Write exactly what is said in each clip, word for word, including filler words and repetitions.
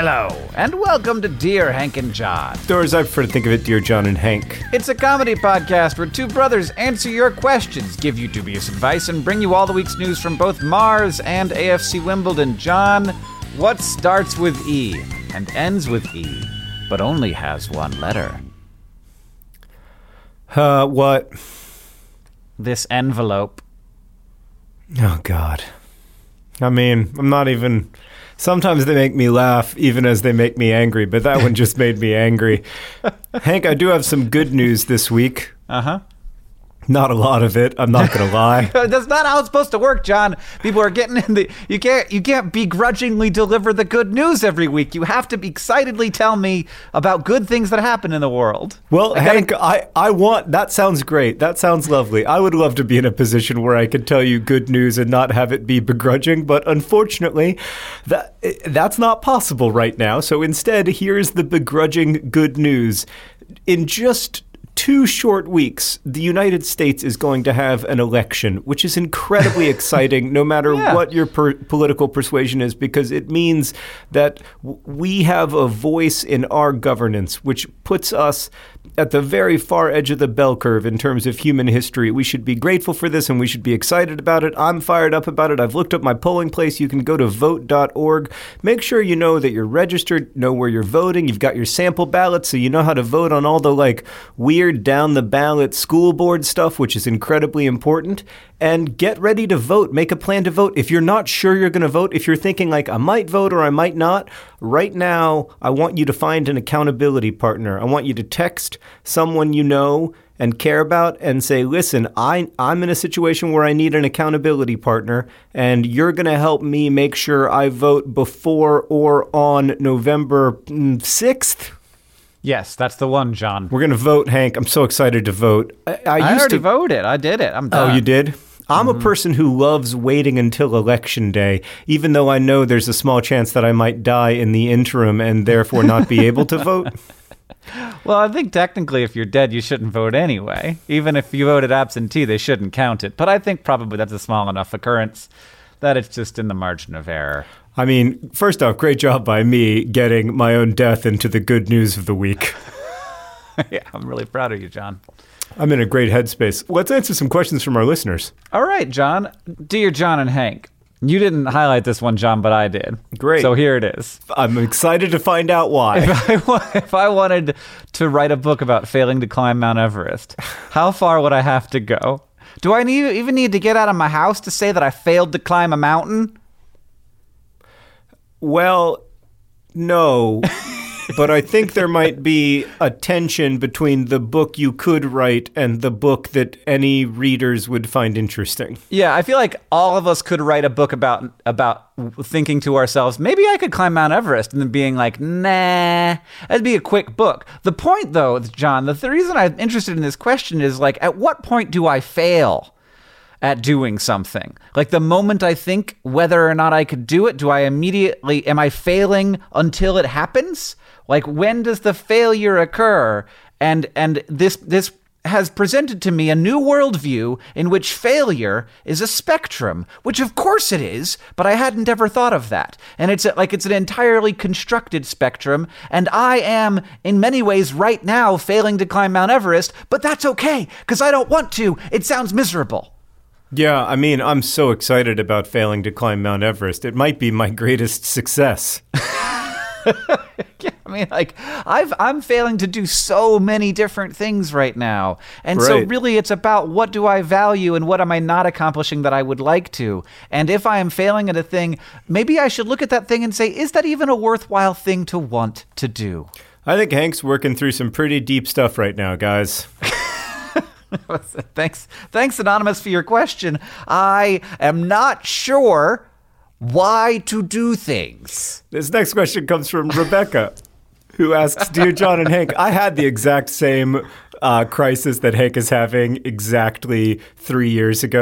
Hello, and welcome to Dear Hank and John. Or as I prefer to think of it, Dear John and Hank. It's a comedy podcast where two brothers answer your questions, give you dubious advice, and bring you all the week's news from both Mars and A F C Wimbledon. John, what starts with E and ends with E, but only has one letter? Uh, what? This envelope. Oh, God. I mean, I'm not even... Sometimes they make me laugh, even as they make me angry, but that one just made me angry. Hank, I do have some good news this week. Uh-huh. Not a lot of it, I'm not going to lie. That's not how it's supposed to work, John. People are getting in the... You can't, you can't begrudgingly deliver the good news every week. You have to be excitedly tell me about good things that happen in the world. Well, I Hank, gotta... I, I want... That sounds great. That sounds lovely. I would love to be in a position where I could tell you good news and not have it be begrudging, but unfortunately, that that's not possible right now. So instead, here's the begrudging good news. In just... two short weeks, the United States is going to have an election, which is incredibly exciting, no matter yeah. what your per- political persuasion is, because it means that w- we have a voice in our governance, which puts us at the very far edge of the bell curve in terms of human history. We should be grateful for this, and we should be excited about it. I'm fired up about it. I've looked up my polling place. You can go to vote dot org. Make sure you know that you're registered, know where you're voting. You've got your sample ballot, so you know how to vote on all the, like, weird down-the-ballot school board stuff, which is incredibly important. And get ready to vote. Make a plan to vote. If you're not sure you're going to vote, if you're thinking, like, I might vote or I might not, right now, I want you to find an accountability partner. I want you to text someone you know and care about and say, listen, I, I'm in a situation where I need an accountability partner, and you're going to help me make sure I vote before or on November sixth? Yes, that's the one, John. We're going to vote, Hank. I'm so excited to vote. I, I, I used already to... voted. I did it. I'm done. Oh, you did? I'm Mm-hmm. a person who loves waiting until election day, even though I know there's a small chance that I might die in the interim and therefore not be able to vote. Well, I think technically if you're dead, you shouldn't vote anyway. Even if you voted absentee, they shouldn't count it. But I think probably that's a small enough occurrence that it's just in the margin of error. I mean, first off, great job by me getting my own death into the good news of the week. Yeah, I'm really proud of you, John. I'm in a great headspace. Let's answer some questions from our listeners. All right, John. Dear John and Hank, you didn't highlight this one, John, but I did. Great. So here it is. I'm excited to find out why. If I, wa- if I wanted to write a book about failing to climb Mount Everest, how far would I have to go? Do I need, even need to get out of my house to say that I failed to climb a mountain? Well, no. But I think there might be a tension between the book you could write and the book that any readers would find interesting. Yeah, I feel like all of us could write a book about about thinking to ourselves, maybe I could climb Mount Everest, and then being like, nah, that'd be a quick book. The point, though, John, the, the reason I'm interested in this question is, like, at what point do I fail at doing something? Like, the moment I think whether or not I could do it, do I immediately, am I failing until it happens? Like, when does the failure occur? And and this this has presented to me a new worldview in which failure is a spectrum, which of course it is, but I hadn't ever thought of that. And it's a, like it's an entirely constructed spectrum, and I am, in many ways, right now, failing to climb Mount Everest, but that's okay, because I don't want to. It sounds miserable. Yeah, I mean, I'm so excited about failing to climb Mount Everest. It might be my greatest success. Yeah, I mean, like, I've, I'm failing to do so many different things right now. And right. so really it's about what do I value and what am I not accomplishing that I would like to. And if I am failing at a thing, maybe I should look at that thing and say, is that even a worthwhile thing to want to do? I think Hank's working through some pretty deep stuff right now, guys. Thanks, thanks, Anonymous, for your question. I am not sure why to do things. This next question comes from Rebecca, who asks, Dear John and Hank, I had the exact same uh, crisis that Hank is having exactly three years ago.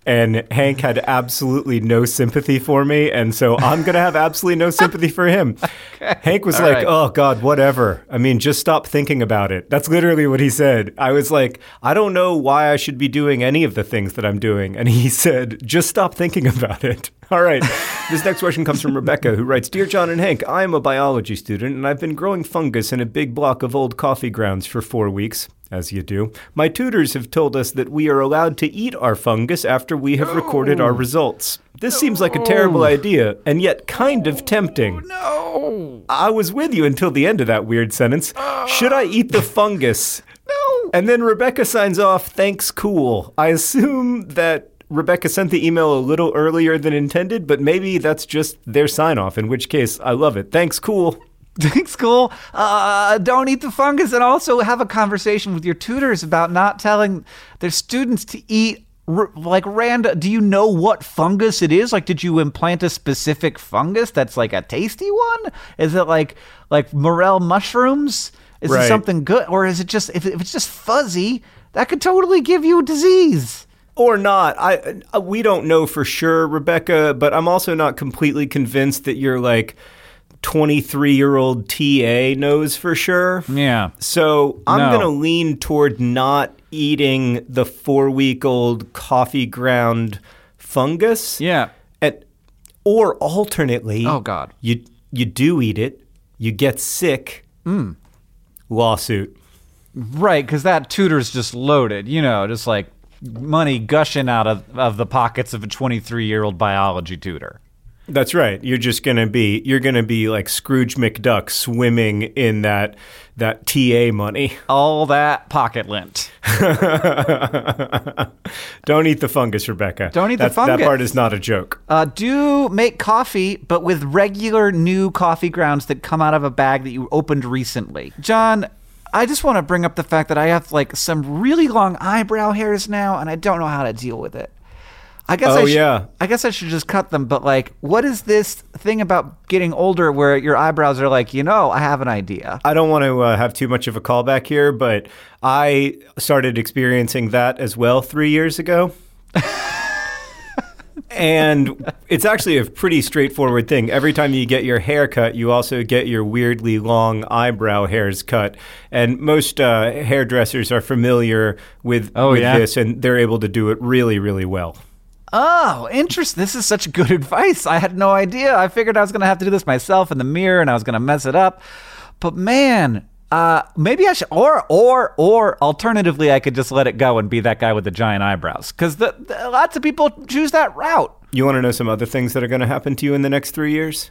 And Hank had absolutely no sympathy for me, and so I'm going to have absolutely no sympathy for him. Okay. Hank was All like, right. oh, God, whatever. I mean, just stop thinking about it. That's literally what he said. I was like, I don't know why I should be doing any of the things that I'm doing. And he said, just stop thinking about it. All right. This next question comes from Rebecca, who writes, Dear John and Hank, I am a biology student, and I've been growing fungus in a big block of old coffee grounds for four weeks. As you do. My tutors have told us that we are allowed to eat our fungus after we have no. recorded our results. This no. seems like a terrible idea, and yet kind of tempting. No! I was with you until the end of that weird sentence. Uh, Should I eat the fungus? No! And then Rebecca signs off, thanks, cool. I assume that Rebecca sent the email a little earlier than intended, but maybe that's just their sign-off, in which case, I love it. Thanks, cool. Thanks, cool. Uh, don't eat the fungus, and also have a conversation with your tutors about not telling their students to eat r- like random. Do you know what fungus it is? Like, did you implant a specific fungus that's like a tasty one? Is it like like morel mushrooms? Is right. it something good, or is it just if, if it's just fuzzy, that could totally give you a disease? Or not. I we don't know for sure, Rebecca. But I'm also not completely convinced that you're like twenty-three-year-old T A knows for sure. Yeah. So I'm no. going to lean toward not eating the four-week-old coffee ground fungus. Yeah. And, or alternately, oh God, you you do eat it, you get sick, mm. lawsuit. Right, because that tutor's just loaded, you know, just like money gushing out of, of the pockets of a twenty-three-year-old biology tutor. That's right. You're just going to be, you're going to be like Scrooge McDuck swimming in that that T A money. All that pocket lint. Don't eat the fungus, Rebecca. Don't eat That's, the fungus. That part is not a joke. Uh, do make coffee, but with regular new coffee grounds that come out of a bag that you opened recently. John, I just want to bring up the fact that I have like some really long eyebrow hairs now, and I don't know how to deal with it. I guess oh, I should, yeah. I guess I should just cut them, but like, what is this thing about getting older where your eyebrows are like, you know, I have an idea? I don't want to uh, have too much of a callback here, but I started experiencing that as well three years ago. And it's actually a pretty straightforward thing. Every time you get your hair cut, you also get your weirdly long eyebrow hairs cut. And most uh, hairdressers are familiar with, oh, with yeah? this, and they're able to do it really, really well. Oh, interesting. This is such good advice. I had no idea. I figured I was going to have to do this myself in the mirror and I was going to mess it up. But man, uh, maybe I should, or, or, or alternatively, I could just let it go and be that guy with the giant eyebrows. Because the, the, lots of people choose that route. You want to know some other things that are going to happen to you in the next three years?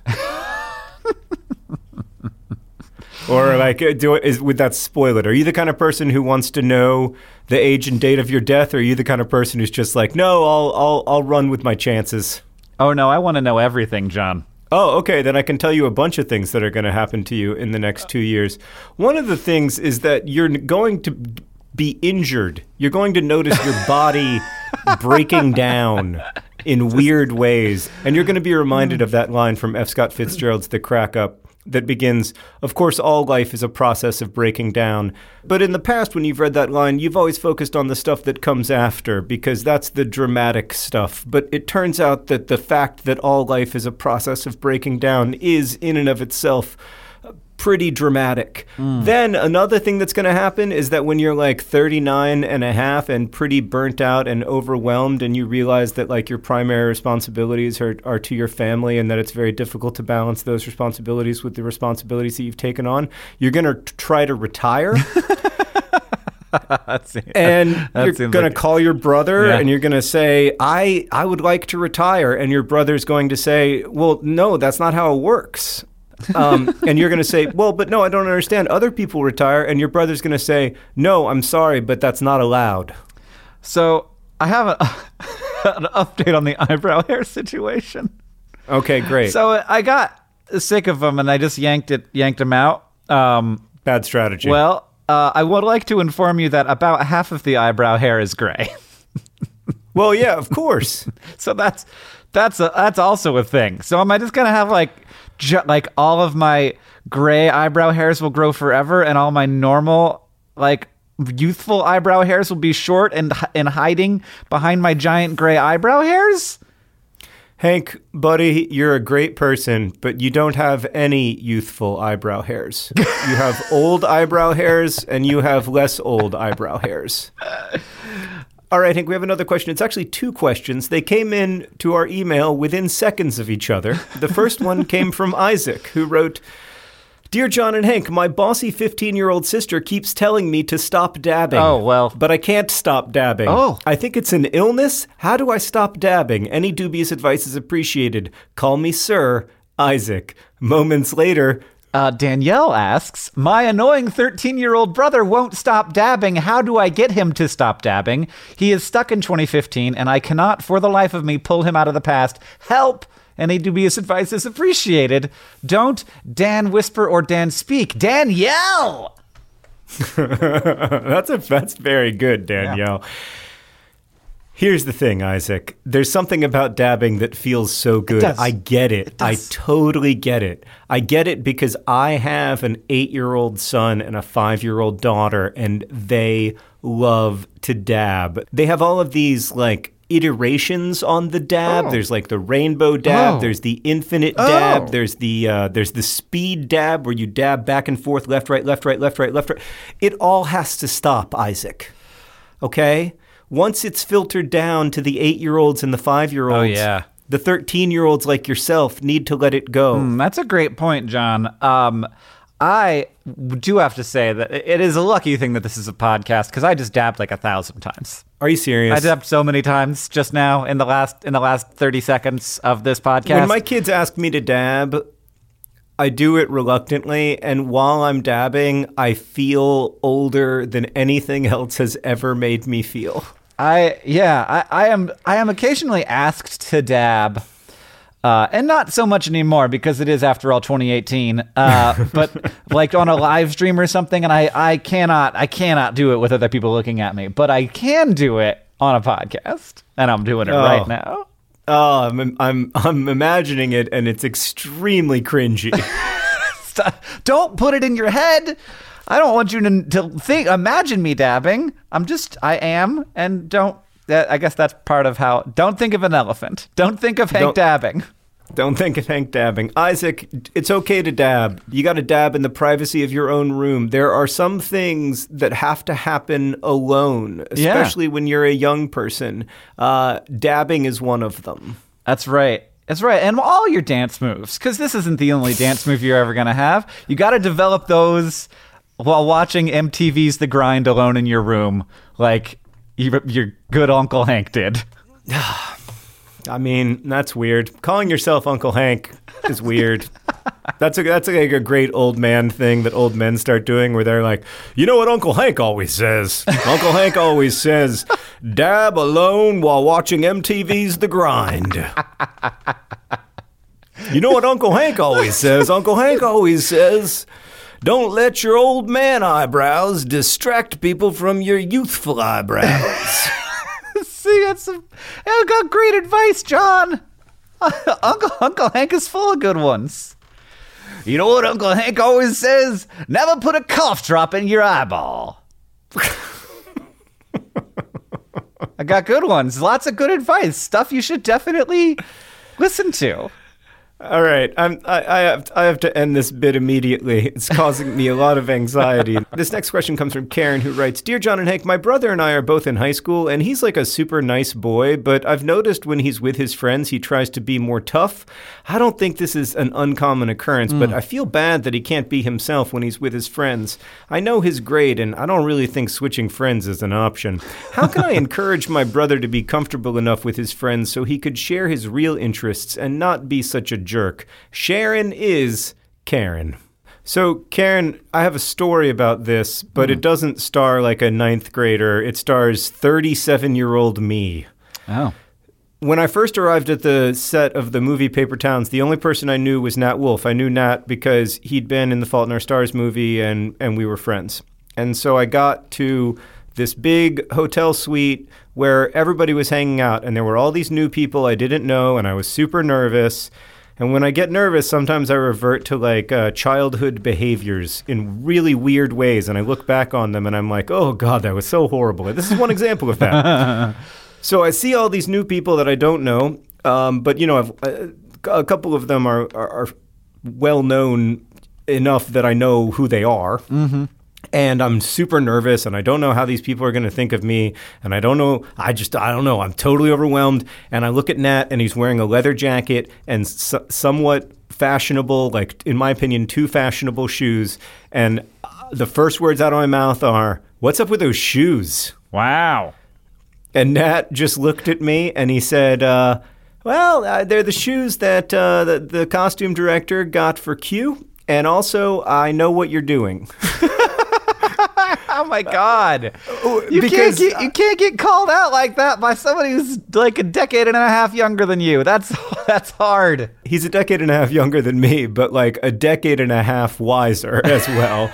Or like, do it, is, would that spoil it? Are you the kind of person who wants to know the age and date of your death? Or are you the kind of person who's just like, no, I'll I'll I'll run with my chances? Oh, no, I want to know everything, John. Oh, okay. Then I can tell you a bunch of things that are going to happen to you in the next two years. One of the things is that you're going to be injured. You're going to notice your body breaking down in weird ways. And you're going to be reminded of that line from F. Scott Fitzgerald's The Crack Up that begins, of course, all life is a process of breaking down. But in the past, when you've read that line, you've always focused on the stuff that comes after, because that's the dramatic stuff. But it turns out that the fact that all life is a process of breaking down is, in and of itself, pretty dramatic. Mm. Then another thing that's going to happen is that when you're like thirty-nine and a half and pretty burnt out and overwhelmed, and you realize that like your primary responsibilities are, are to your family, and that it's very difficult to balance those responsibilities with the responsibilities that you've taken on, you're going to try to retire. And that you're going like, to call your brother yeah. and you're going to say, I, I would like to retire. And your brother's going to say, well, no, that's not how it works. um, and you're going to say, well, but no, I don't understand. Other people retire. And your brother's going to say, no, I'm sorry, but that's not allowed. So I have a, an update on the eyebrow hair situation. Okay, great. So I got sick of them and I just yanked it, yanked them out. Um, Bad strategy. Well, uh, I would like to inform you that about half of the eyebrow hair is gray. Well, yeah, of course. So that's that's a, that's also a thing. So am I just gonna have like ju- like all of my gray eyebrow hairs will grow forever, and all my normal like youthful eyebrow hairs will be short and and hiding behind my giant gray eyebrow hairs? Hank, buddy, you're a great person, but you don't have any youthful eyebrow hairs. You have old eyebrow hairs, and you have less old eyebrow hairs. All right, Hank, we have another question. It's actually two questions. They came in to our email within seconds of each other. The first one came from Isaac, who wrote, Dear John and Hank, my bossy fifteen-year-old sister keeps telling me to stop dabbing. Oh, well. But I can't stop dabbing. Oh. I think it's an illness. How do I stop dabbing? Any dubious advice is appreciated. Call me Sir Isaac. Moments later... Uh, Danielle asks, my annoying thirteen-year-old brother won't stop dabbing. How do I get him to stop dabbing? He is stuck in twenty fifteen, and I cannot for the life of me pull him out of the past. Help! Any dubious advice is appreciated. Don't Dan whisper or Dan speak. Danielle! that's a that's very good, Danielle. Yeah. Here's the thing, Isaac. There's something about dabbing that feels so good. I get it. it I totally get it. I get it because I have an eight-year-old son and a five-year-old daughter, and they love to dab. They have all of these, like, iterations on the dab. Oh. There's like the rainbow dab. Oh. There's the infinite dab. Oh. There's the uh, there's the speed dab where you dab back and forth, left, right, left, right, left, right, left, right. It all has to stop, Isaac. Okay? Once it's filtered down to the eight-year-olds and the five-year-olds, oh, yeah. the thirteen-year-olds like yourself need to let it go. Mm, that's a great point, John. Um, I do have to say that it is a lucky thing that this is a podcast because I just dabbed like a thousand times. Are you serious? I dabbed so many times just now in the last in the last thirty seconds of this podcast. When my kids ask me to dab, I do it reluctantly, and while I'm dabbing, I feel older than anything else has ever made me feel. I yeah, I, I am I am occasionally asked to dab. Uh, and not so much anymore because it is, after all, twenty eighteen. Uh, but like on a live stream or something, and I, I cannot I cannot do it with other people looking at me. But I can do it on a podcast, and I'm doing it oh. right now. Oh, I'm I'm I'm imagining it, and it's extremely cringy. Stop. Don't put it in your head. I don't want you to, to think. Imagine me dabbing. I'm just I am, and don't. That, I guess that's part of how... Don't think of an elephant. Don't think of Hank don't, dabbing. Don't think of Hank dabbing. Isaac, it's okay to dab. You got to dab in the privacy of your own room. There are some things that have to happen alone, especially yeah. when you're a young person. Uh, dabbing is one of them. That's right. That's right. And all your dance moves, because this isn't the only dance move you're ever going to have. You got to develop those while watching M T V's The Grind alone in your room. Like... your good Uncle Hank did. I mean, that's weird. Calling yourself Uncle Hank is weird. That's a that's like a great old man thing that old men start doing, where they're like, you know what Uncle Hank always says? Uncle Hank always says, dab alone while watching M T V's The Grind. You know what Uncle Hank always says? Uncle Hank always says, don't let your old man eyebrows distract people from your youthful eyebrows. See, that's some, I got great advice, John. Uncle Uncle Hank is full of good ones. You know what Uncle Hank always says? Never put a cough drop in your eyeball. I got good ones. Lots of good advice. Stuff you should definitely listen to. All right, I'm, I, I, have to, I have to end this bit immediately. It's causing me a lot of anxiety. This next question comes from Karen, who writes, Dear John and Hank, my brother and I are both in high school, and he's like a super nice boy, but I've noticed when he's with his friends, he tries to be more tough. I don't think this is an uncommon occurrence, mm. but I feel bad that he can't be himself when he's with his friends. I know his grade, and I don't really think switching friends is an option. How can I encourage my brother to be comfortable enough with his friends so he could share his real interests and not be such a jerk? Sharon is Karen. So, Karen, I have a story about this, but mm. it doesn't star like a ninth grader. It stars thirty-seven-year-old me. Oh. When I first arrived at the set of the movie Paper Towns, the only person I knew was Nat Wolff. I knew Nat because he'd been in the Fault in Our Stars movie, and, and we were friends. And so I got to this big hotel suite where everybody was hanging out, and there were all these new people I didn't know, and I was super nervous. And when I get nervous, sometimes I revert to like uh, childhood behaviors in really weird ways. And I look back on them and I'm like, oh, God, that was so horrible. And this is one example of that. So I see all these new people that I don't know. Um, but, you know, I've, uh, a couple of them are, are, are well known enough that I know who they are. Mm-hmm. And I'm super nervous, and I don't know how these people are going to think of me. And I don't know. I just, I don't know. I'm totally overwhelmed. And I look at Nat, and he's wearing a leather jacket and so, somewhat fashionable, like, in my opinion, too fashionable shoes. And the first words out of my mouth are, "What's up with those shoes?" Wow. And Nat just looked at me, and he said, uh, well, uh, they're the shoes that uh, the, the costume director got for Q. And also, I know what you're doing. Oh my God! You Because, can't get you can't get called out like that by somebody who's like a decade and a half younger than you. That's that's hard. He's a decade and a half younger than me, but like a decade and a half wiser as well.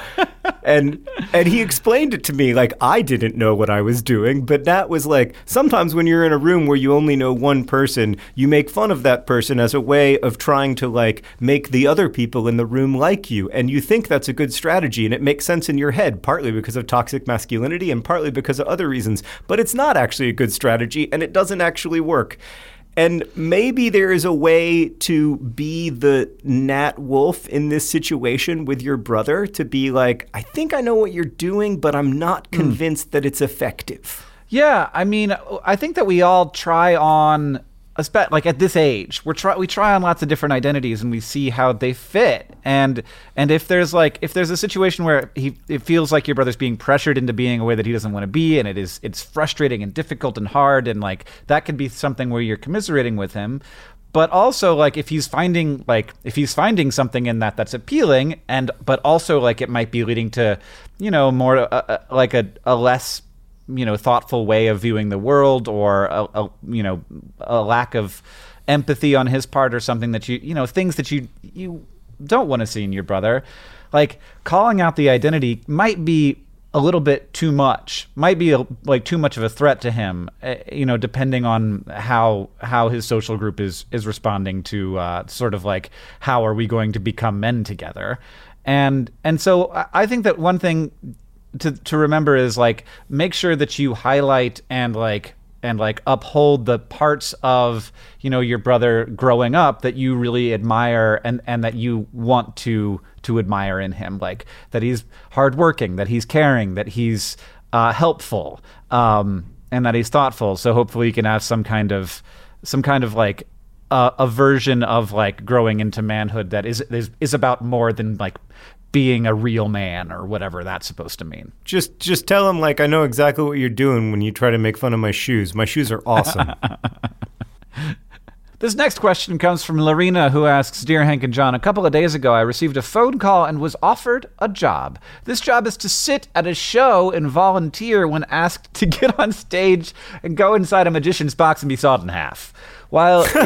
And and he explained it to me like I didn't know what I was doing, but that was like sometimes when you're in a room where you only know one person, you make fun of that person as a way of trying to like make the other people in the room like you. And you think that's a good strategy and it makes sense in your head, partly because of toxic masculinity and partly because of other reasons. But it's not actually a good strategy and it doesn't actually work. And maybe there is a way to be the Nat Wolf in this situation with your brother, to be like, I think I know what you're doing, but I'm not convinced mm. that it's effective. Yeah, I mean, I think that we all try on, like at this age, we're try we try on lots of different identities and we see how they fit. And and if there's like if there's a situation where he it feels like your brother's being pressured into being a way that he doesn't want to be, and it is it's frustrating and difficult and hard, and like that could be something where you're commiserating with him. But also like if he's finding like if he's finding something in that that's appealing, and but also like it might be leading to, you know, more uh, uh, like a, a less you know, thoughtful way of viewing the world, or a, a you know, a lack of empathy on his part, or something that you, you know, things that you you don't want to see in your brother. Like calling out the identity might be a little bit too much, might be a, like too much of a threat to him, uh, you know, depending on how how his social group is is responding to uh, sort of like how are we going to become men together, and and so I think that one thing to to remember is like make sure that you highlight and like and like uphold the parts of, you know, your brother growing up that you really admire and and that you want to to admire in him, like that he's hardworking, that he's caring, that he's uh, helpful, um, and that he's thoughtful. So hopefully you can have some kind of some kind of like uh, a version of like growing into manhood that is is is about more than like being a real man or whatever that's supposed to mean. Just just tell him, like, I know exactly what you're doing when you try to make fun of my shoes. My shoes are awesome. This next question comes from Larina, who asks, Dear Hank and John, a couple of days ago I received a phone call and was offered a job. This job is to sit at a show and volunteer when asked to get on stage and go inside a magician's box and be sawed in half. While it's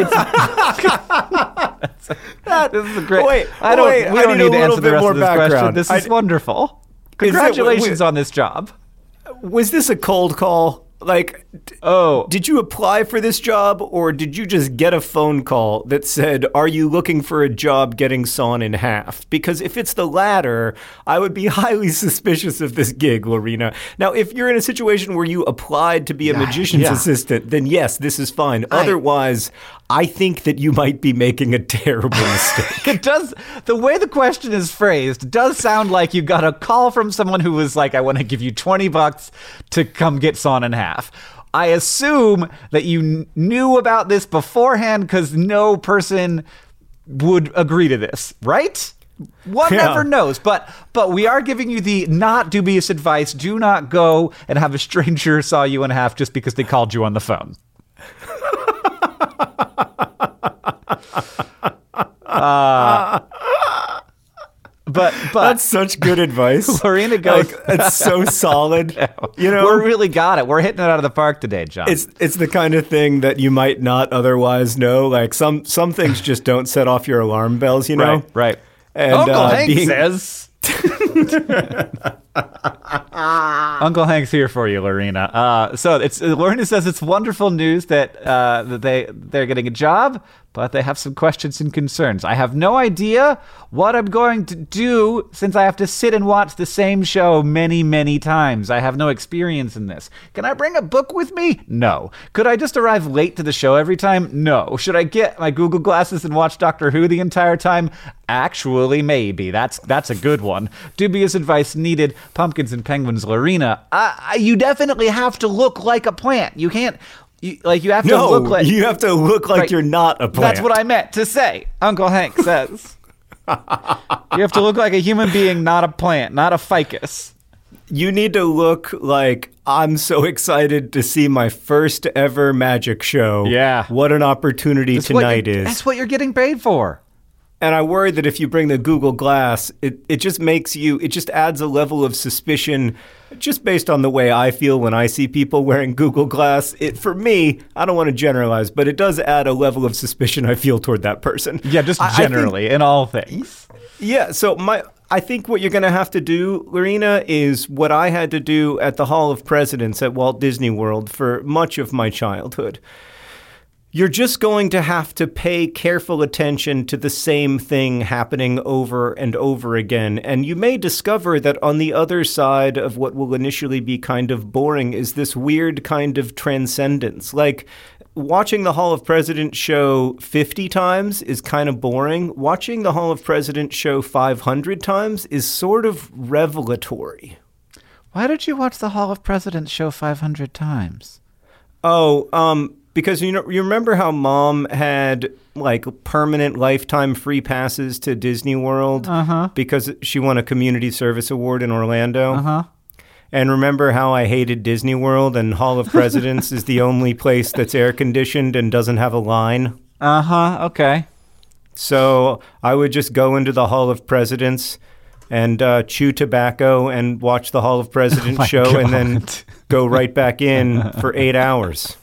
that, this is a great. Wait, I don't. wait, we I don't need need to a answer the rest more of this background. question. This is I, wonderful. Is Congratulations it, on this job. Was this a cold call? Like, oh, did you apply for this job, or did you just get a phone call that said, are you looking for a job getting sawn in half? Because if it's the latter, I would be highly suspicious of this gig, Lorena. Now, if you're in a situation where you applied to be a yeah, magician's yeah. assistant, then yes, this is fine. I, Otherwise, I think that you might be making a terrible mistake. It does. The way the question is phrased does sound like you got a call from someone who was like, I want to give you twenty bucks to come get sawn in half. I assume that you kn- knew about this beforehand because no person would agree to this, right? One Yeah. never knows, but but we are giving you the not dubious advice. Do not go and have a stranger saw you in half just because they called you on the phone. uh, But but That's such good advice. Lorena goes, like, it's so solid. You know, we really got it. We're hitting it out of the park today, John. It's it's the kind of thing that you might not otherwise know. Like some some things just don't set off your alarm bells. You know, right? Right. And, Uncle uh, Hank being, says. Uncle Hank's here for you, Lorena. Uh, so it's Lorena says it's wonderful news that uh, that they they're getting a job, but they have some questions and concerns. I have no idea what I'm going to do since I have to sit and watch the same show many, many times. I have no experience in this. Can I bring a book with me? No. Could I just arrive late to the show every time? No. Should I get my Google glasses and watch Doctor Who the entire time? Actually, maybe. That's that's a good one. Dubious advice needed. Pumpkins and Penguins, Lorena. Uh, you definitely have to look like a plant. You can't... You, like you have to no, look like you have to look like right, you're not a plant. That's what I meant to say. Uncle Hank says you have to look like a human being, not a plant, not a ficus. You need to look like I'm so excited to see my first ever magic show. Yeah, what an opportunity that's tonight is. That's what you're getting paid for. And I worry that if you bring the Google Glass, it, it just makes you, it just adds a level of suspicion just based on the way I feel when I see people wearing Google Glass. It, for me, I don't want to generalize, but it does add a level of suspicion I feel toward that person. Yeah, just generally, I think, in all things. Yeah, so my, I think what you're going to have to do, Lorena, is what I had to do at the Hall of Presidents at Walt Disney World for much of my childhood. You're just going to have to pay careful attention to the same thing happening over and over again. And you may discover that on the other side of what will initially be kind of boring is this weird kind of transcendence. Like, watching the Hall of Presidents show fifty times is kind of boring. Watching the Hall of Presidents show five hundred times is sort of revelatory. Why did you watch the Hall of Presidents show five hundred times? Oh, um... Because, you know, you remember how Mom had, like, permanent lifetime free passes to Disney World? Uh-huh. Because she won a community service award in Orlando? Uh-huh. And remember how I hated Disney World and Hall of Presidents is the only place that's air-conditioned and doesn't have a line? Uh-huh, okay. So I would just go into the Hall of Presidents and uh, chew tobacco and watch the Hall of Presidents oh show God. and then go right back in for eight hours.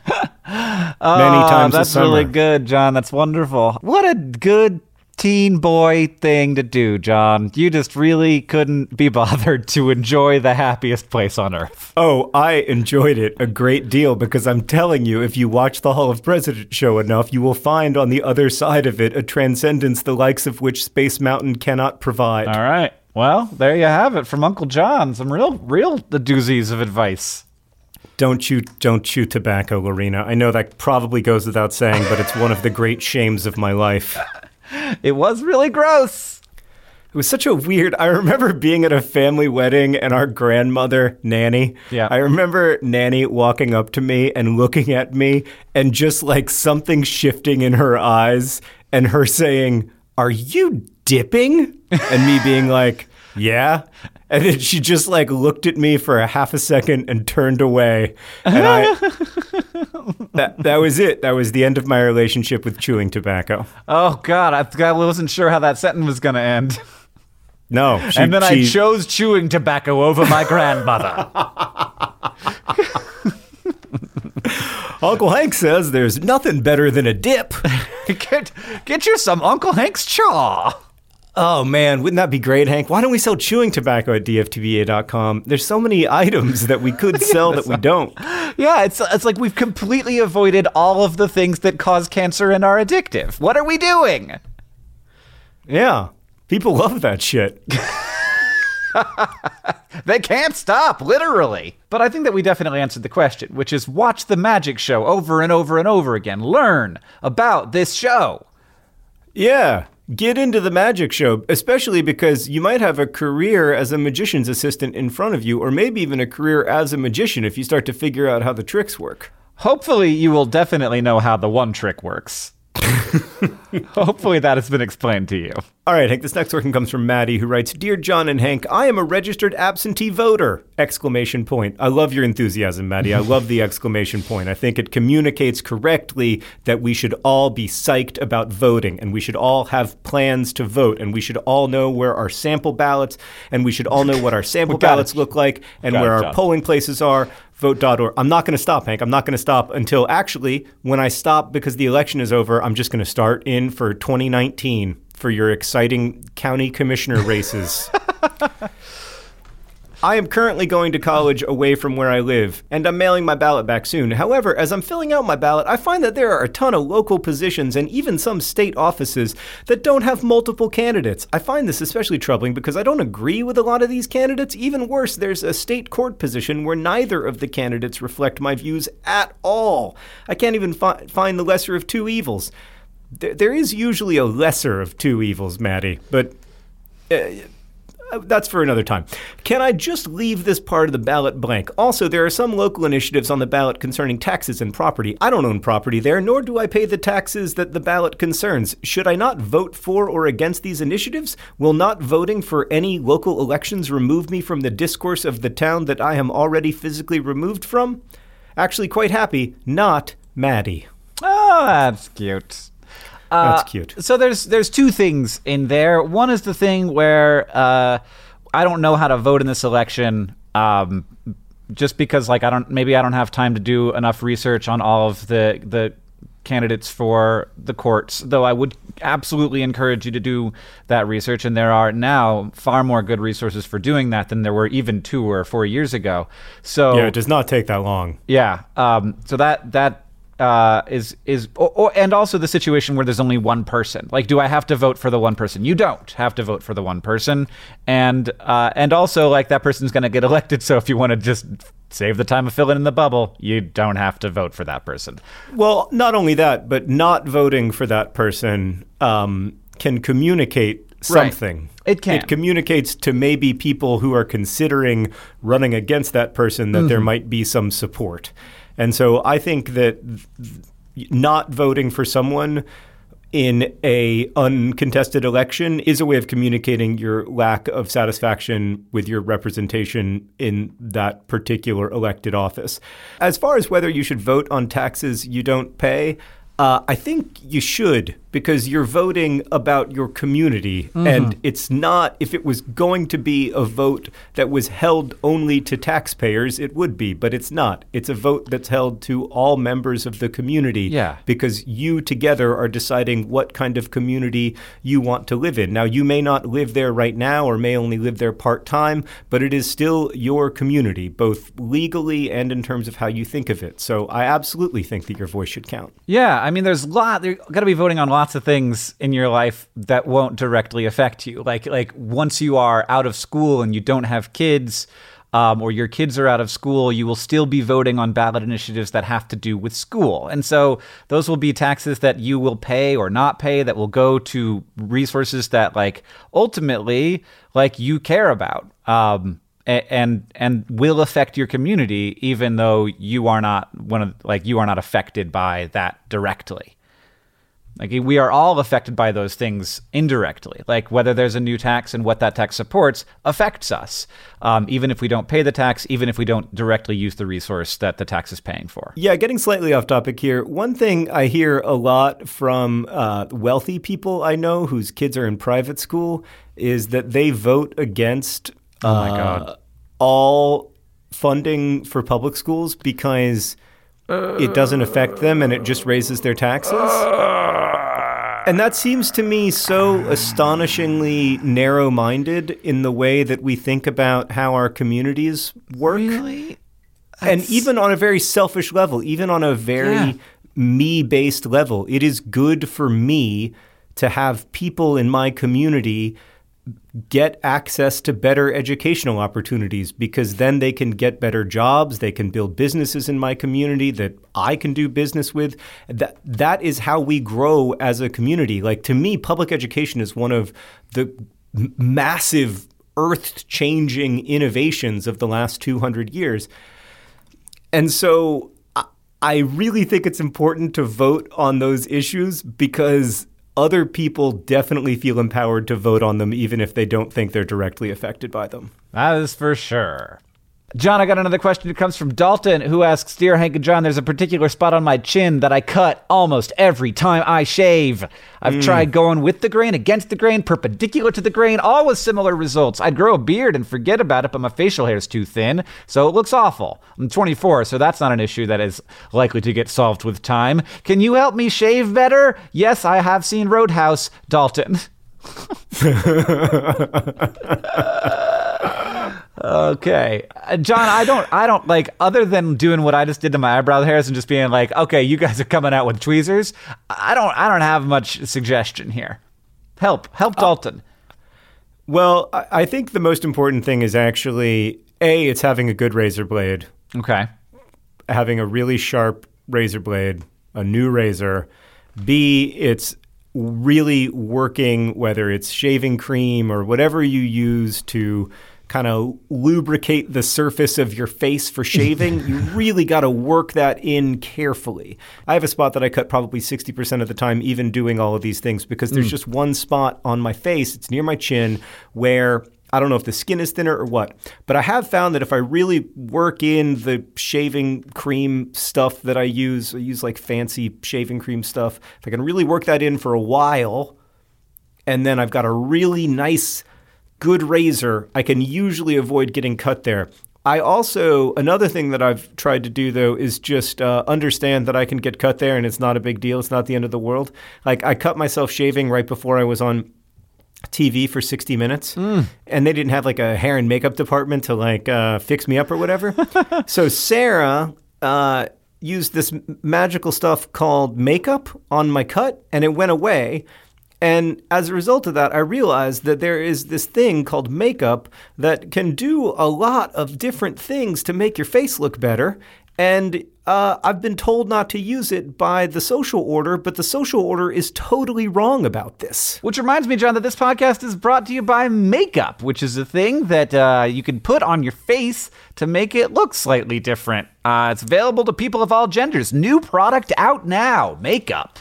Oh, many times that's a summer. Really good, John. That's wonderful. What a good teen boy thing to do, John. You just really couldn't be bothered to enjoy the happiest place on earth. Oh, I enjoyed it a great deal because I'm telling you, if you watch the Hall of Presidents show enough, you will find on the other side of it a transcendence the likes of which Space Mountain cannot provide. All right. Well, there you have it from Uncle John. Some real, real the doozies of advice. Don't chew, don't chew tobacco, Lorena. I know that probably goes without saying, but it's one of the great shames of my life. It was really gross. It was such a weird... I remember being at a family wedding and our grandmother, Nanny. Yeah. I remember Nanny walking up to me and looking at me and just like something shifting in her eyes and her saying, "Are you dipping?" And me being like, "Yeah." And then she just like looked at me for a half a second and turned away. And I that that was it. That was the end of my relationship with chewing tobacco. Oh God, I, I wasn't sure how that sentence was going to end. No. She, and then she, I chose chewing tobacco over my grandmother. Uncle Hank says there's nothing better than a dip. get, get you some Uncle Hank's chaw. Oh, man, wouldn't that be great, Hank? Why don't we sell chewing tobacco at D F T B A dot com? There's so many items that we could sell that we don't. Yeah, it's it's like we've completely avoided all of the things that cause cancer and are addictive. What are we doing? Yeah, people love that shit. They can't stop, literally. But I think that we definitely answered the question, which is watch the magic show over and over and over again. Learn about this show. Yeah. Get into the magic show, especially because you might have a career as a magician's assistant in front of you, or maybe even a career as a magician if you start to figure out how the tricks work. Hopefully you will definitely know how the one trick works. Hopefully that has been explained to you. All right, Hank, this next question comes from Maddie, who writes, "Dear John and Hank, I am a registered absentee voter!" Exclamation point. I love your enthusiasm, Maddie. I love the exclamation point. I think it communicates correctly that we should all be psyched about voting, and we should all have plans to vote, and we should all know where our sample ballots, and we should all know what our sample ballots it. look like, and got where it, our John. polling places are. vote dot org. I'm not going to stop, Hank. I'm not going to stop until actually when I stop because the election is over, I'm just going to start in for twenty nineteen for your exciting county commissioner races. I am currently going to college away from where I live, and I'm mailing my ballot back soon. However, as I'm filling out my ballot, I find that there are a ton of local positions and even some state offices that don't have multiple candidates. I find this especially troubling because I don't agree with a lot of these candidates. Even worse, there's a state court position where neither of the candidates reflect my views at all. I can't even fi- find the lesser of two evils. There, there is usually a lesser of two evils, Maddie, but uh, that's for another time. Can I just leave this part of the ballot blank? Also, there are some local initiatives on the ballot concerning taxes and property. I don't own property there, nor do I pay the taxes that the ballot concerns. Should I not vote for or against these initiatives? Will not voting for any local elections remove me from the discourse of the town that I am already physically removed from? Actually, quite happy, not Maddie. Oh, that's cute. Uh, That's cute. So there's there's two things in there. One is the thing where uh, I don't know how to vote in this election, um, just because like I don't maybe I don't have time to do enough research on all of the the candidates for the courts. Though I would absolutely encourage you to do that research, and there are now far more good resources for doing that than there were even two or four years ago. So yeah, it does not take that long. Yeah. Um, so that that. Uh, is is or, or, and also the situation where there's only one person. Like, do I have to vote for the one person? You don't have to vote for the one person, and uh, and also like that person's going to get elected. So if you want to just save the time of filling in the bubble, you don't have to vote for that person. Well, not only that, but not voting for that person um, can communicate something. Right. It can. It communicates to maybe people who are considering running against that person that mm-hmm. there might be some support. And so I think that not voting for someone in a uncontested election is a way of communicating your lack of satisfaction with your representation in that particular elected office. As far as whether you should vote on taxes you don't pay, uh, I think you should, because you're voting about your community. Mm-hmm. And it's not, if it was going to be a vote that was held only to taxpayers, it would be, but it's not. It's a vote that's held to all members of the community. Yeah. Because you together are deciding what kind of community you want to live in. Now, you may not live there right now or may only live there part-time, but it is still your community, both legally and in terms of how you think of it. So I absolutely think that your voice should count. Yeah, I mean, there's a lot, you're going to be voting on lots of things in your life that won't directly affect you. Like, like once you are out of school and you don't have kids, um, or your kids are out of school, you will still be voting on ballot initiatives that have to do with school. And so those will be taxes that you will pay or not pay that will go to resources that, like, ultimately, like, you care about. Um, and and will affect your community, even though you are not one of like you are not affected by that directly. Like, we are all affected by those things indirectly. Like, whether there's a new tax and what that tax supports affects us, um, even if we don't pay the tax, even if we don't directly use the resource that the tax is paying for. Yeah, getting slightly off topic here. One thing I hear a lot from uh, wealthy people I know whose kids are in private school is that they vote against Oh my God. Uh, all funding for public schools because uh, it doesn't affect them and it just raises their taxes. Uh, and that seems to me so astonishingly narrow-minded in the way that we think about how our communities work. Really? And even on a very selfish level, even on a very yeah. me-based level, it is good for me to have people in my community get access to better educational opportunities, because then they can get better jobs, they can build businesses in my community that I can do business with. That that is how we grow as a community. Like, to me, public education is one of the m- massive earth-changing innovations of the last two hundred years. And so I, I really think it's important to vote on those issues, because other people definitely feel empowered to vote on them, even if they don't think they're directly affected by them. That is for sure. John, I got another question. It comes from Dalton, who asks, Dear Hank and John, there's a particular spot on my chin that I cut almost every time I shave. I've mm. tried going with the grain, against the grain, perpendicular to the grain, all with similar results. I'd grow a beard and forget about it, but my facial hair is too thin, so it looks awful. I'm twenty-four, so that's not an issue that is likely to get solved with time. Can you help me shave better? Yes, I have seen Roadhouse, Dalton. Okay, uh, John, I don't, I don't like other than doing what I just did to my eyebrow hairs and just being like, okay, you guys are coming out with tweezers. I don't, I don't have much suggestion here. Help, help, Dalton. Uh, well, I, I think the most important thing is actually A, it's having a good razor blade. Okay, having a really sharp razor blade, a new razor. B, it's really working, whether it's shaving cream or whatever you use to kind of lubricate the surface of your face for shaving. You really got to work that in carefully. I have a spot that I cut probably sixty percent of the time, even doing all of these things, because there's mm. just one spot on my face, it's near my chin, where I don't know if the skin is thinner or what, but I have found that if I really work in the shaving cream stuff that I use, I use like fancy shaving cream stuff, if I can really work that in for a while, and then I've got a really nice, good razor, I can usually avoid getting cut there. I also, another thing that I've tried to do, though, is just uh, understand that I can get cut there and it's not a big deal. It's not the end of the world. Like, I cut myself shaving right before I was on T V for sixty minutes, mm. and they didn't have like a hair and makeup department to like uh, fix me up or whatever. So Sarah uh, used this magical stuff called makeup on my cut, and it went away. And as a result of that, I realized that there is this thing called makeup that can do a lot of different things to make your face look better. And uh, I've been told not to use it by the social order, but the social order is totally wrong about this. Which reminds me, John, that this podcast is brought to you by makeup, which is a thing that uh, you can put on your face to make it look slightly different. Uh, it's available to people of all genders. New product out now, makeup.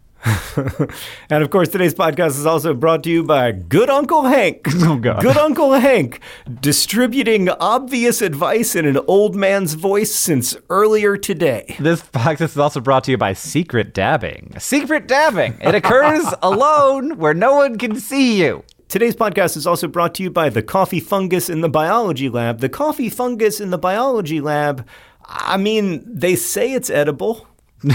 And of course, today's podcast is also brought to you by Good Uncle Hank. Oh, God. Good Uncle Hank, distributing obvious advice in an old man's voice since earlier today. This podcast is also brought to you by Secret Dabbing. Secret Dabbing. It occurs alone where no one can see you. Today's podcast is also brought to you by the coffee fungus in the biology lab. The coffee fungus in the biology lab, I mean, they say it's edible.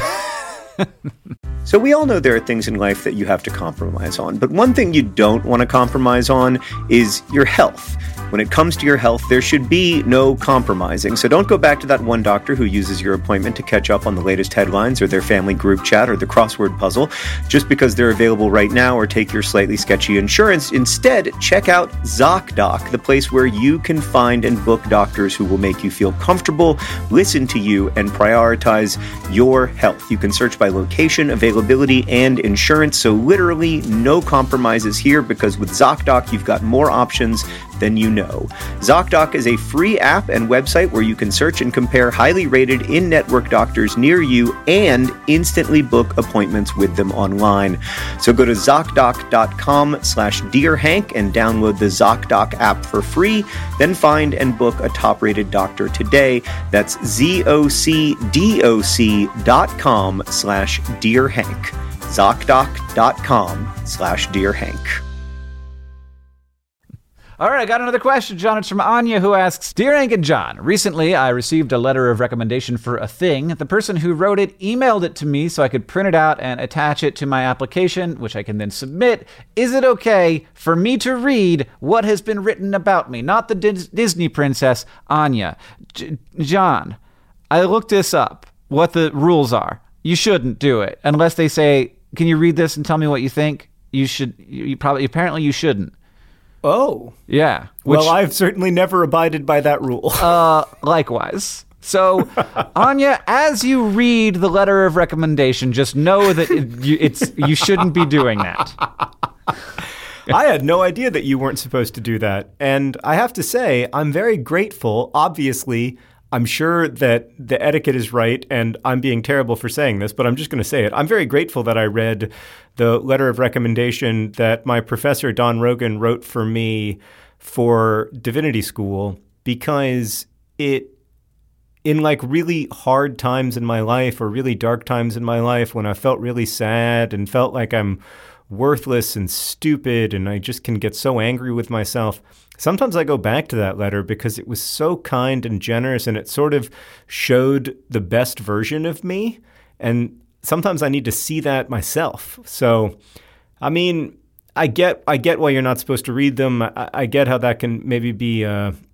So we all know there are things in life that you have to compromise on, but one thing you don't want to compromise on is your health. When it comes to your health, there should be no compromising. So don't go back to that one doctor who uses your appointment to catch up on the latest headlines or their family group chat or the crossword puzzle just because they're available right now or take your slightly sketchy insurance. Instead, check out ZocDoc, the place where you can find and book doctors who will make you feel comfortable, listen to you, and prioritize your health. You can search by location, availability, and insurance. So literally no compromises here because with ZocDoc, you've got more options than you know. ZocDoc is a free app and website where you can search and compare highly rated in-network doctors near you and instantly book appointments with them online. So go to ZocDoc.com slash DearHank and download the ZocDoc app for free. Then find and book a top-rated doctor today. That's ZocDoc dot com slash DearHank. ZocDoc.com slash DearHank. All right, I got another question, John. It's from Anya, who asks, Dear Hank and John, recently I received a letter of recommendation for a thing. The person who wrote it emailed it to me so I could print it out and attach it to my application, which I can then submit. Is it okay for me to read what has been written about me? Not the Dis- Disney princess, Anya. J- John, I looked this up, what the rules are. You shouldn't do it unless they say, can you read this and tell me what you think? You should, you probably, apparently you shouldn't. Oh. Yeah. Which, well, I've certainly never abided by that rule. uh, likewise. So, Anya, as you read the letter of recommendation, just know that it, you, it's you shouldn't be doing that. I had no idea that you weren't supposed to do that. And I have to say, I'm very grateful. Obviously, I'm sure that the etiquette is right, and I'm being terrible for saying this, but I'm just going to say it. I'm very grateful that I read the letter of recommendation that my professor, Don Rogan, wrote for me for divinity school, because it, in like really hard times in my life or really dark times in my life when I felt really sad and felt like I'm worthless and stupid and I just can get so angry with myself, sometimes I go back to that letter because it was so kind and generous and it sort of showed the best version of me. And sometimes I need to see that myself. So, I mean, I get I get why you're not supposed to read them. I, I get how that can maybe be uh,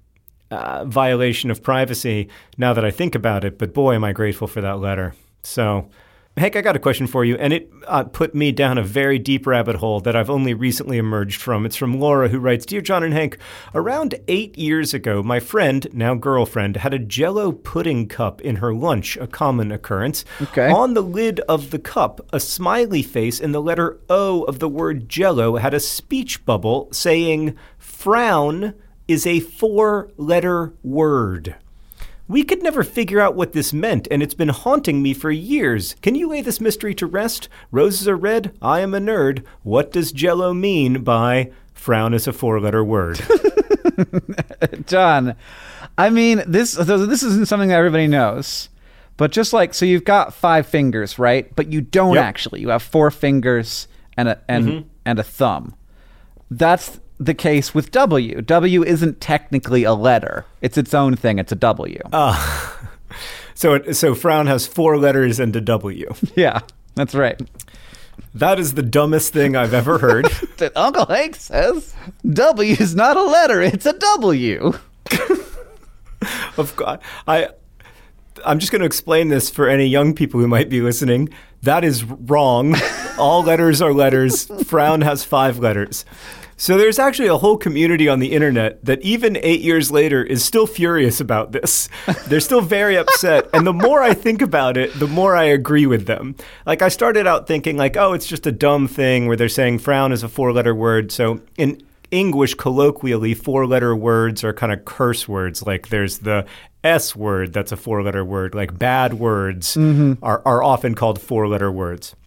uh, violation of privacy now that I think about it. But boy, am I grateful for that letter. So, Hank, I got a question for you, and it uh, put me down a very deep rabbit hole that I've only recently emerged from. It's from Laura, who writes, Dear John and Hank, around eight years ago, my friend, now girlfriend, had a Jell-O pudding cup in her lunch, a common occurrence. Okay. On the lid of the cup, a smiley face and the letter O of the word Jell-O had a speech bubble saying, frown is a four-letter word. We could never figure out what this meant, and it's been haunting me for years. Can you lay this mystery to rest? Roses are red. I am a nerd. What does Jell-O mean by frown is a four-letter word? John, I mean, this this isn't something that everybody knows. But just like, so you've got five fingers, right? But you don't Yep. actually. You have four fingers and a, and, Mm-hmm. and a thumb. That's the case with W. W isn't technically a letter. It's its own thing. It's a W. Uh, so, it, so frown has four letters and a W. Yeah, that's right. That is the dumbest thing I've ever heard. Uncle Hank says W is not a letter. It's a W. Of course, I... I'm just going to explain this for any young people who might be listening. That is wrong. All letters are letters. Frown has five letters. So there's actually a whole community on the internet that even eight years later is still furious about this. They're still very upset. And the more I think about it, the more I agree with them. Like, I started out thinking like, oh, it's just a dumb thing where they're saying frown is a four-letter word. So in English, colloquially, four-letter words are kind of curse words. Like there's the S word, that's a four-letter word. Like bad words mm-hmm. are, are often called four-letter words.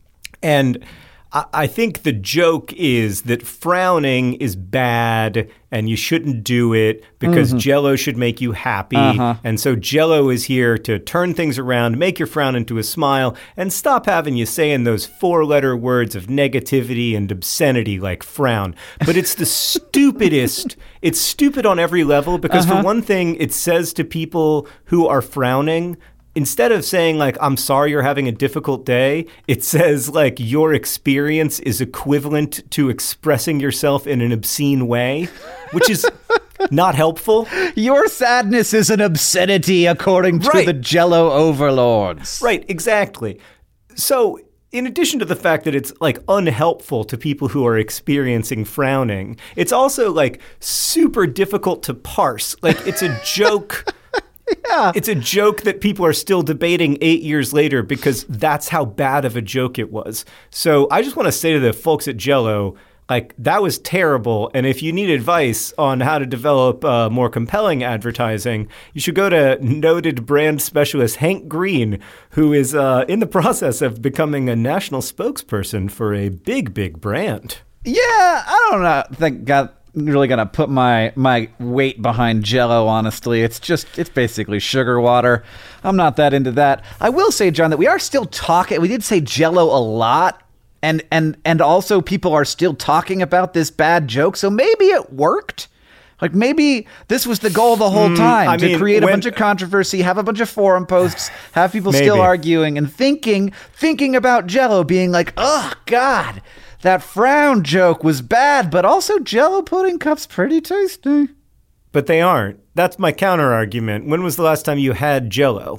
And I, I think the joke is that frowning is bad and you shouldn't do it because mm-hmm. Jell-O should make you happy. Uh-huh. And so Jell-O is here to turn things around, make your frown into a smile, and stop having you saying those four-letter words of negativity and obscenity like frown. But it's the stupidest. It's stupid on every level because uh-huh. for one thing, it says to people who are frowning, instead of saying, like, I'm sorry you're having a difficult day, it says, like, your experience is equivalent to expressing yourself in an obscene way, which is not helpful. Your sadness is an obscenity, according to right. the Jell-O overlords. Right, exactly. So, in addition to the fact that it's, like, unhelpful to people who are experiencing frowning, it's also, like, super difficult to parse. Like, it's a joke... Yeah. It's a joke that people are still debating eight years later because that's how bad of a joke it was. So I just want to say to the folks at Jell-O, like, that was terrible. And if you need advice on how to develop uh, more compelling advertising, you should go to noted brand specialist Hank Green, who is uh, in the process of becoming a national spokesperson for a big, big brand. Yeah, I don't know. I think God. Really gonna put my my weight behind Jell-O, honestly. It's just, it's basically sugar water. I'm not that into that. I will say, John, that we are still talking. We did say Jell-O a lot, and and and also people are still talking about this bad joke, so maybe it worked. Like, maybe this was the goal the whole time, mm, to mean, create a when, bunch of controversy, have a bunch of forum posts, have people maybe. still arguing and thinking thinking about Jell-O, being like, oh, God, that frown joke was bad, but also Jell-O pudding cups pretty tasty. But they aren't. That's my counter argument. When was the last time you had Jell-O?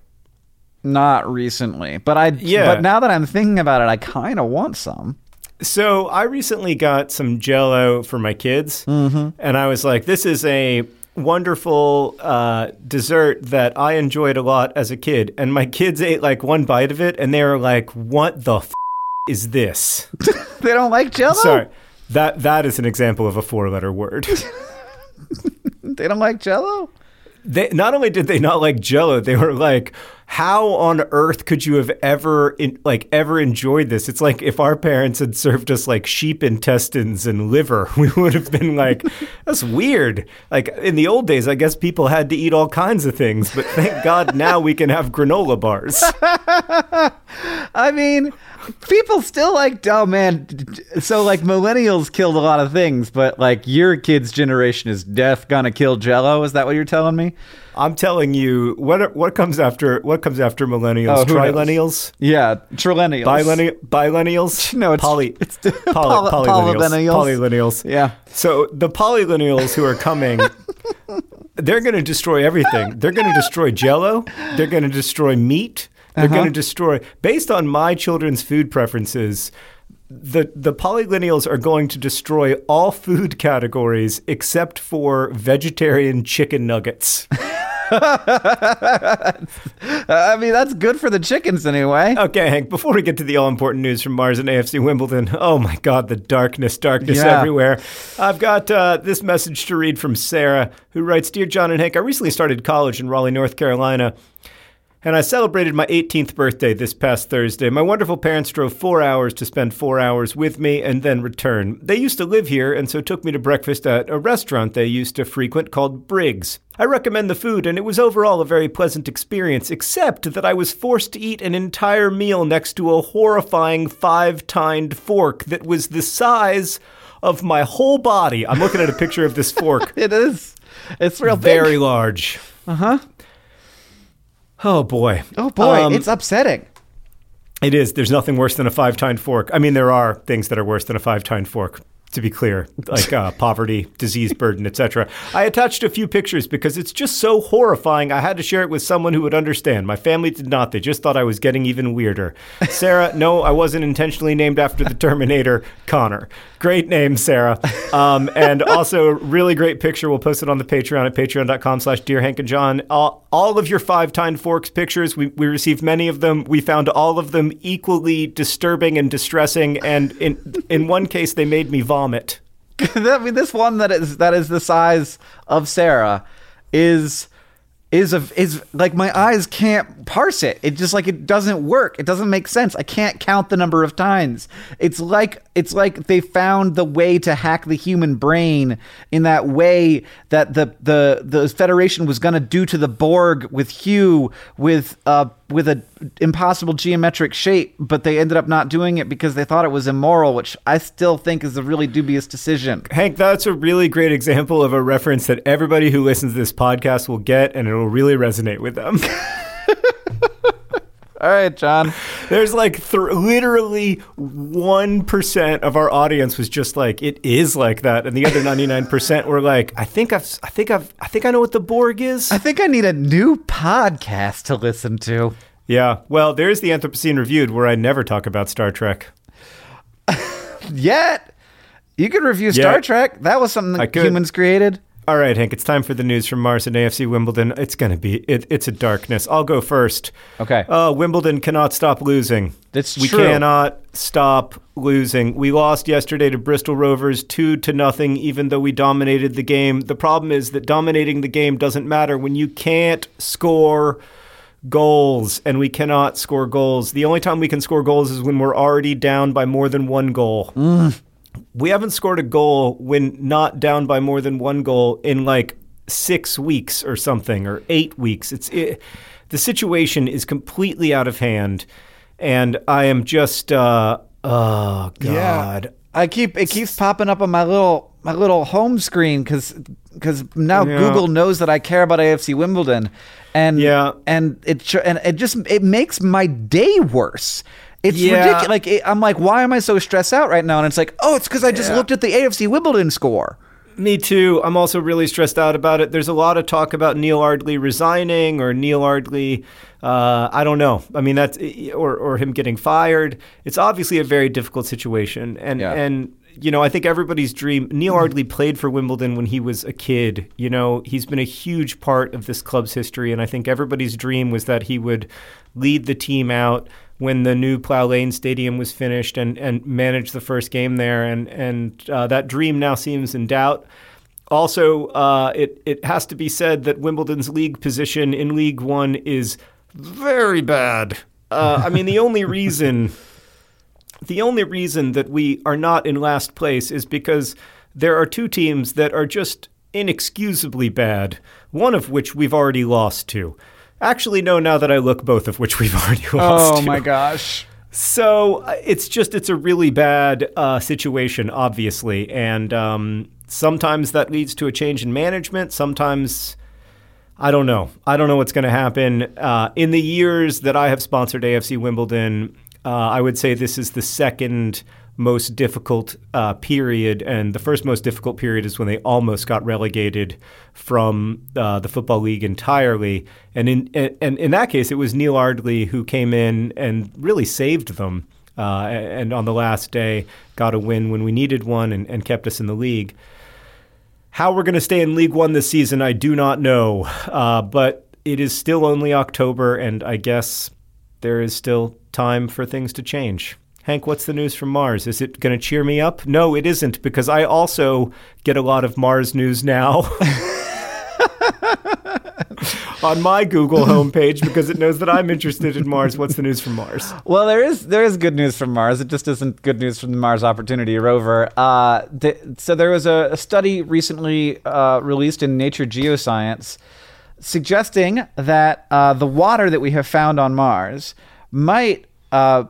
Not recently, but I. Yeah. But now that I'm thinking about it, I kind of want some. So I recently got some Jell-O for my kids, mm-hmm. and I was like, this is a wonderful uh, dessert that I enjoyed a lot as a kid. And my kids ate like one bite of it, and they were like, what the f*** is this? They don't like Jell-O? Sorry. That That is an example of a four-letter word. They don't like Jell-O? They, not only did they not like Jell-O, they were like, how on earth could you have ever in, like ever enjoyed this? It's like if our parents had served us like sheep intestines and liver, we would have been like, that's weird. Like in the old days, I guess people had to eat all kinds of things, but thank God now we can have granola bars. I mean, people still like, oh man, so like millennials killed a lot of things, but like your kid's generation is death gonna kill Jell-O. Is that what you're telling me? I'm telling you, what what comes after what comes after millennials? Oh, Trilennials? Yeah, trillennials. Bilenni- bilennials? No, it's Poly, it's poly, poly, polylennials. polylennials. Polylennials. Yeah. So the polylennials who are coming, they're going to destroy everything. They're going to destroy Jell-O. They're going to destroy meat. They're Uh-huh. going to destroy, based on my children's food preferences, the the polylineals are going to destroy all food categories except for vegetarian chicken nuggets. I mean, that's good for the chickens anyway. Okay, Hank, before we get to the all-important news from Mars and A F C Wimbledon, oh my God, the darkness, darkness Yeah. everywhere. I've got uh, this message to read from Sarah, who writes, Dear John and Hank, I recently started college in Raleigh, North Carolina, and I celebrated my eighteenth birthday this past Thursday. My wonderful parents drove four hours to spend four hours with me and then return. They used to live here and so took me to breakfast at a restaurant they used to frequent called Briggs. I recommend the food, and it was overall a very pleasant experience, except that I was forced to eat an entire meal next to a horrifying five-tined fork that was the size of my whole body. I'm looking at a picture of this fork. It is. It's real Very big. large. Uh-huh. Oh, boy. Oh, boy. Um, It's upsetting. It is. There's nothing worse than a five-tined fork. I mean, there are things that are worse than a five-tined fork, to be clear, like uh, poverty, disease burden, et cetera. I attached a few pictures because it's just so horrifying. I had to share it with someone who would understand. My family did not. They just thought I was getting even weirder. Sarah, no, I wasn't intentionally named after the Terminator, Connor. Great name, Sarah. Um, and also, really great picture. We'll post it on the Patreon at patreon.com slash Dear Hank and John. All, all of your five-tined forks pictures, we, we received many of them. We found all of them equally disturbing and distressing. And in in one case, they made me vomit. I mean, this one that is that is the size of Sarah is is a is like my eyes can't parse it. It just like it doesn't work. It doesn't make sense. I can't count the number of times. It's like it's like they found the way to hack the human brain in that way that the the the Federation was going to do to the Borg with Hugh with uh with a impossible geometric shape, but they ended up not doing it because they thought it was immoral, which I still think is a really dubious decision. Hank, that's a really great example of a reference that everybody who listens to this podcast will get, and it'll really resonate with them. All right, John. There's like th- literally one percent of our audience was just like, it is like that. And the other ninety-nine percent were like, I think I've, I think I've, I think I know what the Borg is. I think I need a new podcast to listen to. Yeah. Well, there's the Anthropocene Reviewed, where I never talk about Star Trek. Yet, you could review Star Yet. Trek. That was something I that could. humans created. All right, Hank, it's time for the news from Mars and A F C Wimbledon. It's going to be, it, it's a darkness. I'll go first. Okay. Uh, Wimbledon cannot stop losing. That's we true. We cannot stop losing. We lost yesterday to Bristol Rovers two to nothing, even though we dominated the game. The problem is that dominating the game doesn't matter when you can't score goals, and we cannot score goals. The only time we can score goals is when we're already down by more than one goal. Mm. We haven't scored a goal when not down by more than one goal in like six weeks or something, or eight weeks. It's it, the situation is completely out of hand, and I am just uh, oh god. Yeah. I keep it keeps popping up on my little my little home screen because because now Yeah. Google knows that I care about A F C Wimbledon, and Yeah. and it sh- and it just it makes my day worse. It's Yeah. ridiculous. Like it, I'm like, why am I so stressed out right now? And it's like, oh, it's because I just Yeah. looked at the A F C Wimbledon score. Me too. I'm also really stressed out about it. There's a lot of talk about Neil Ardley resigning, or Neil Ardley, uh, I don't know. I mean, that's or or him getting fired. It's obviously a very difficult situation, and Yeah. and you know, I think everybody's dream. Neil Ardley played for Wimbledon when he was a kid. You know, he's been a huge part of this club's history, and I think everybody's dream was that he would lead the team out when the new Plough Lane Stadium was finished, and, and manage the first game there. And and uh, that dream now seems in doubt. Also, uh, it, it has to be said that Wimbledon's league position in League One is very bad. Uh, I mean, the only reason the only reason that we are not in last place is because there are two teams that are just inexcusably bad, one of which we've already lost to. Actually, no, now that I look, both of which we've already lost Oh to. my gosh. So uh, it's just, it's a really bad uh, situation, obviously. And um, sometimes that leads to a change in management. Sometimes, I don't know. I don't know what's going to happen. Uh, in the years that I have sponsored A F C Wimbledon, uh, I would say this is the second most difficult uh, period, and the first most difficult period is when they almost got relegated from uh, the Football League entirely. And in and in that case, it was Neil Ardley who came in and really saved them. Uh, and on the last day, got a win when we needed one, and, and kept us in the league. How we're going to stay in League One this season, I do not know. Uh, but it is still only October, and I guess there is still time for things to change. Hank, what's the news from Mars? Is it going to cheer me up? No, it isn't, because I also get a lot of Mars news now on my Google homepage because it knows that I'm interested in Mars. What's the news from Mars? Well, there is there is good news from Mars. It just isn't good news from the Mars Opportunity rover. Uh, th- so there was a, a study recently uh, released in Nature Geoscience suggesting that uh, the water that we have found on Mars might... Uh,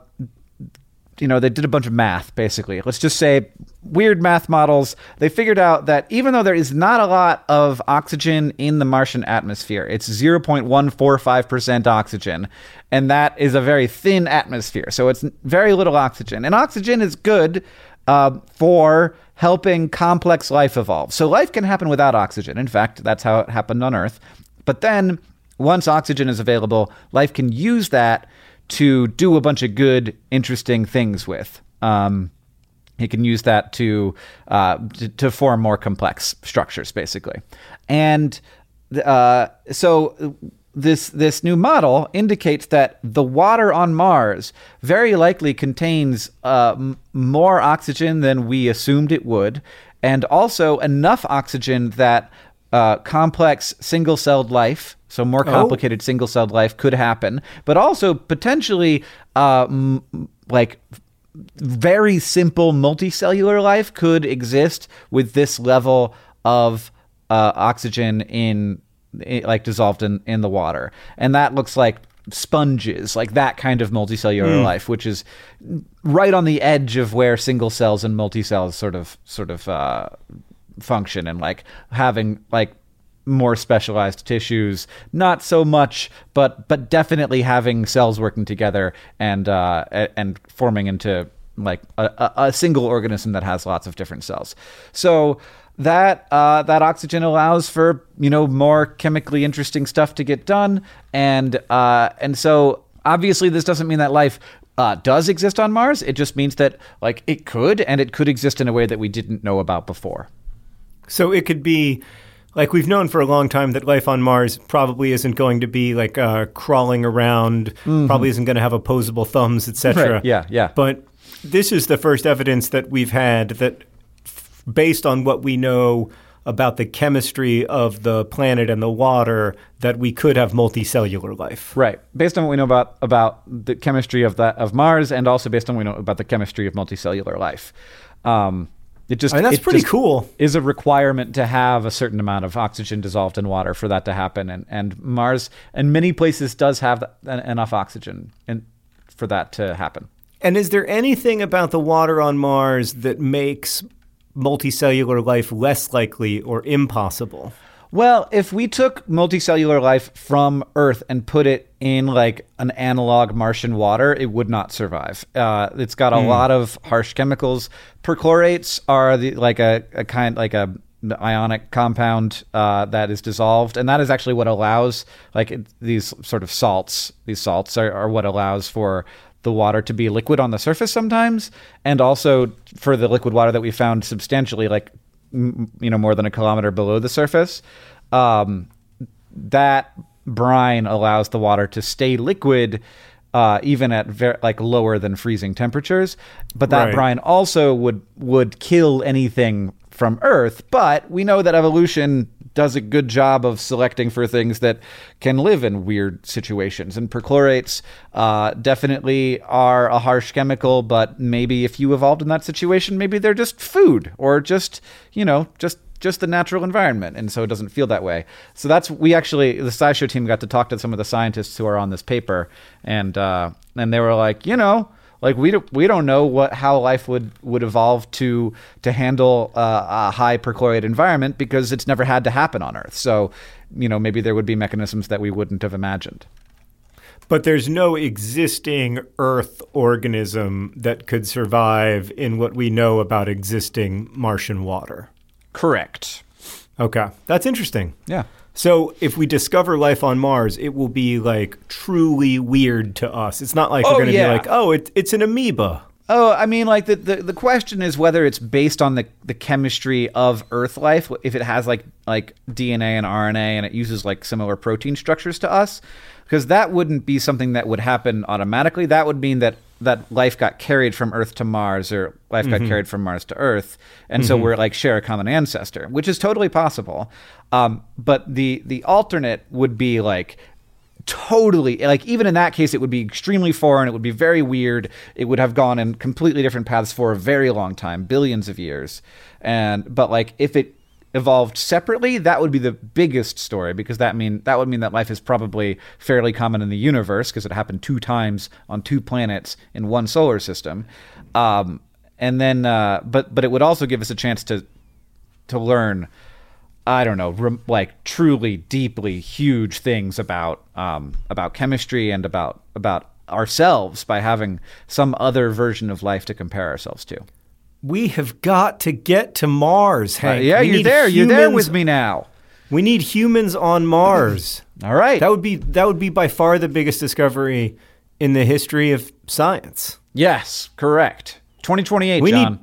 You know, they did a bunch of math, basically. Let's just say weird math models. They figured out that even though there is not a lot of oxygen in the Martian atmosphere, it's zero point one four five percent oxygen, and that is a very thin atmosphere. So it's very little oxygen. And oxygen is good uh, for helping complex life evolve. So life can happen without oxygen. In fact, that's how it happened on Earth. But then once oxygen is available, life can use that to do a bunch of good, interesting things with. Um, he can use that to, uh, to to form more complex structures, basically. And uh, so this this new model indicates that the water on Mars very likely contains uh, m- more oxygen than we assumed it would, and also enough oxygen that uh, complex single-celled life, so more complicated oh. single-celled life, could happen, but also potentially uh, m- like very simple multicellular life could exist with this level of uh, oxygen in, in like dissolved in, in the water. And that looks like sponges, like that kind of multicellular mm. life, which is right on the edge of where single cells and multicells sort of sort of uh, function, and like having like more specialized tissues, not so much, but but definitely having cells working together and uh, and forming into like a, a single organism that has lots of different cells. So that uh, that oxygen allows for, you know, more chemically interesting stuff to get done, and uh, and so obviously this doesn't mean that life uh, does exist on Mars. It just means that like it could, and it could exist in a way that we didn't know about before. So it could be, like we've known for a long time that life on Mars probably isn't going to be like uh, crawling around, mm-hmm. probably isn't going to have opposable thumbs, et cetera. Right. Yeah, yeah. But this is the first evidence that we've had that, f- based on what we know about the chemistry of the planet and the water, that we could have multicellular life. Right. Based on what we know about about the chemistry of that of Mars, and also based on what we know about the chemistry of multicellular life. Um, It just, I mean, that's it pretty just cool. Is a requirement to have a certain amount of oxygen dissolved in water for that to happen, and and Mars and many places does have that, enough oxygen in, for that to happen. And is there anything about the water on Mars that makes multicellular life less likely or impossible? Well, if we took multicellular life from Earth and put it in like an analog Martian water, it would not survive. Uh, it's got a mm. lot of harsh chemicals. Perchlorates are the, like a, a kind like a ionic compound uh, that is dissolved, and that is actually what allows like it, these sort of salts. These salts are, are what allows for the water to be liquid on the surface sometimes, and also for the liquid water that we found substantially like you know, more than a kilometer below the surface, um, that brine allows the water to stay liquid, uh, even at ver- like lower than freezing temperatures. But that right. brine also would would kill anything from Earth. But we know that evolution does a good job of selecting for things that can live in weird situations. And perchlorates uh, definitely are a harsh chemical, but maybe if you evolved in that situation, maybe they're just food or just, you know, just just the natural environment. And so it doesn't feel that way. So that's, we actually, the SciShow team got to talk to some of the scientists who are on this paper, and uh, and they were like, you know, Like we don't, we don't know what how life would, would evolve to to handle uh, a high perchlorate environment because it's never had to happen on Earth. So, you know, maybe there would be mechanisms that we wouldn't have imagined. But there's no existing Earth organism that could survive in what we know about existing Martian water. Correct. Okay. That's interesting. Yeah. So if we discover life on Mars, it will be like truly weird to us. It's not like Oh, we're going to yeah. be like, oh, it, it's an amoeba. Oh, I mean, like, the, the, the question is whether it's based on the, the chemistry of Earth life, if it has, like, like D N A and R N A and it uses, like, similar protein structures to us, because that wouldn't be something that would happen automatically. That would mean that, that life got carried from Earth to Mars, or life got carried from Mars to Earth, and so we're, like, share a common ancestor, which is totally possible. Um, but the the alternate would be, like... Totally. Like, even in that case, it would be extremely foreign. It would be very weird. It would have gone in completely different paths for a very long time, billions of years. And, but like, if it evolved separately, that would be the biggest story, because that mean, that would mean that life is probably fairly common in the universe, because it happened two times on two planets in one solar system. Um, and then, uh, but, but it would also give us a chance to, to learn, I don't know, rem- like truly deeply huge things about um, about chemistry and about about ourselves by having some other version of life to compare ourselves to. We have got to get to Mars, Uh, Hank. yeah, We you're need there. You're there humans- with me now. We need humans on Mars. All right. That would be that would be by far the biggest discovery in the history of science. Yes, correct. twenty twenty-eight, We John. need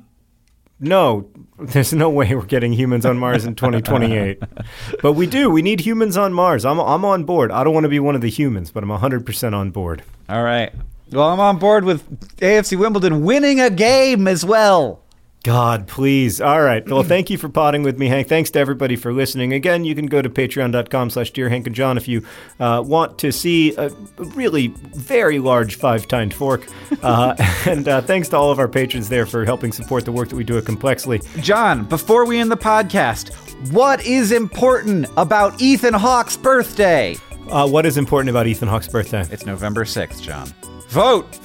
No, there's no way we're getting humans on Mars in twenty twenty-eight. But we do. We need humans on Mars. I'm I'm on board. I don't want to be one of the humans, but I'm one hundred percent on board. All right. Well, I'm on board with A F C Wimbledon winning a game as well. God, please. All right. Well, thank you for potting with me, Hank. Thanks to everybody for listening. Again, you can go to patreon.com slash Dear Hank and John if you uh, want to see a really very large five-tined fork. Uh, and uh, thanks to all of our patrons there for helping support the work that we do at Complexly. John, before we end the podcast, what is important about Ethan Hawke's birthday? Uh, what is important about Ethan Hawke's birthday? It's November sixth, John. Vote!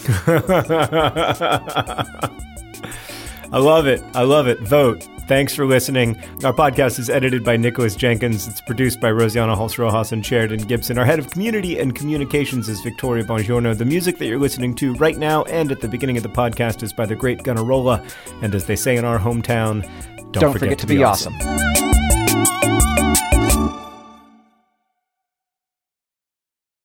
I love it. I love it. Vote. Thanks for listening. Our podcast is edited by Nicholas Jenkins. It's produced by Rosiana Halse-Rojas and Sheridan Gibson. Our head of community and communications is Victoria Bongiorno. The music that you're listening to right now and at the beginning of the podcast is by the great Gunnarolla. And as they say in our hometown, don't, Don't forget, forget to be awesome.